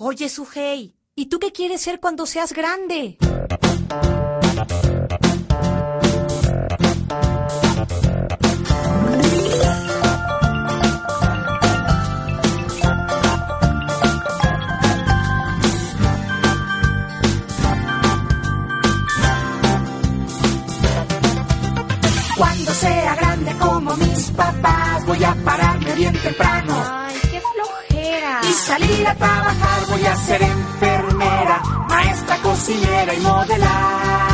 Oye, Sujei, ¿y tú qué quieres ser cuando seas grande? Cuando sea grande como mis papás, voy a pararme bien temprano. Ay, qué flojera. Y salir a trabajar, voy a ser enfermera, maestra, cocinera y modelar.